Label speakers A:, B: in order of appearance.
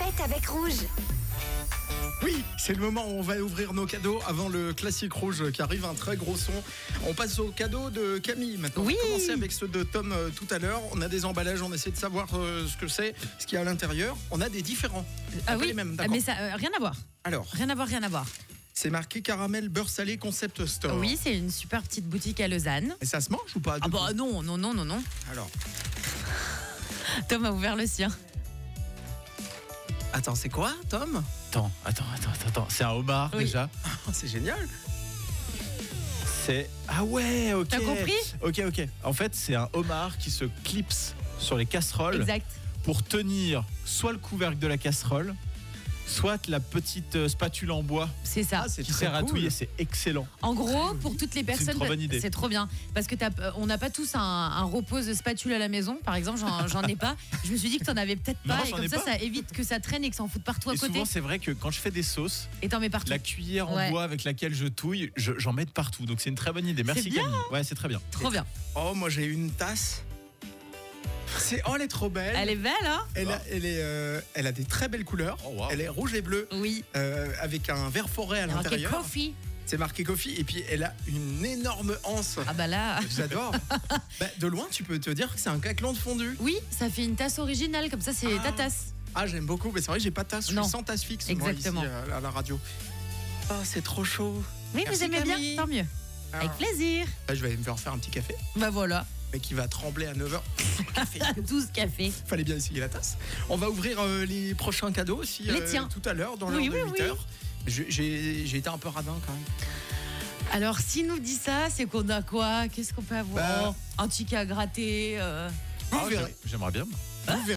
A: fête avec Rouge.
B: Oui, c'est le moment où on va ouvrir nos cadeaux avant le classique rouge qui arrive, un très gros son. On passe aux cadeaux de Camille maintenant.
C: Oui.
B: On va commencer avec ceux de Tom tout à l'heure. On a des emballages, on essaie de savoir ce que c'est, ce qu'il y a à l'intérieur. On a des différents.
C: Ah
B: Pas
C: oui,
B: les mêmes, d'accord.
C: mais ça, rien à voir.
B: Alors,
C: Rien à voir.
B: c'est marqué caramel beurre salé concept store.
C: Oui, c'est une super petite boutique à Lausanne.
B: Et ça se mange ou pas
C: Ah bah non.
B: Alors,
C: Tom a ouvert le sien.
B: attends, c'est quoi, Tom?
D: Attends. C'est un homard
C: Oui.
D: déjà.
B: Oh, c'est génial.
D: C'est. Ah ouais, ok.
C: T'as compris ?
D: Ok. En fait, c'est un homard qui se clipse sur les casseroles
C: Exact.
D: pour tenir soit le couvercle de la casserole, soit la petite spatule en bois
C: C'est ça.
B: Ah, c'est
D: qui
B: très
D: sert à
B: cool.
D: touiller. C'est excellent.
C: En gros, pour toutes les personnes,
D: une trop bonne idée.
C: c'est trop bien. Parce que on n'a pas tous un repose spatule à la maison. Par exemple, j'en ai pas. Je me suis dit que t'en avais peut-être
D: Non,
C: pas. Et
D: j'en
C: comme
D: ai
C: ça,
D: pas.
C: ça évite que ça traîne et que ça en foute partout à
D: Et
C: côté.
D: souvent, c'est vrai que quand je fais des sauces,
C: Et t'en mets partout.
D: la cuillère en
C: Ouais.
D: bois avec laquelle je touille, j'en mets de partout. Donc c'est une très bonne idée. Merci
C: bien,
D: Camille. Ouais, c'est très bien.
C: Trop bien.
B: Oh, moi j'ai une tasse. Elle est trop belle.
C: Elle est belle, hein ?
B: Elle a des très belles couleurs.
D: Oh, wow.
B: Elle est rouge et bleue
C: Oui.
B: avec un vert forêt à
C: Il y a marqué
B: l'intérieur.
C: coffee.
B: C'est marqué coffee et puis elle a une énorme anse.
C: Ah bah là.
B: J'adore. De loin, tu peux te dire que c'est un caclon de fondu.
C: Oui, ça fait une tasse originale. Comme ça, c'est ta tasse.
B: Ah, j'aime beaucoup, mais c'est vrai que j'ai pas de tasse. Je
C: Non.
B: suis sans tasse fixe.
C: Exactement.
B: Moi, ici, à la radio. Oh, c'est trop chaud.
C: Oui,
B: Merci,
C: vous aimez
B: Camille.
C: bien ? Tant mieux. Avec plaisir.
B: Je vais me faire faire un petit café,
C: Bah voilà.
B: mais qui va trembler à 9h.
C: 12 cafés.
B: Fallait bien essayer la tasse. On va ouvrir les prochains cadeaux aussi
C: Les tiens.
B: tout à l'heure, dans l'heure
C: Oui,
B: de
C: oui,
B: 8h. J'ai été un peu radin quand même.
C: Alors, s'il nous dit ça, c'est qu'on a quoi ? Qu'est-ce qu'on peut avoir ?
B: Bah.
C: Un ticket à gratter.
B: Vous verrez.
D: J'aimerais bien.
B: Vous verrez.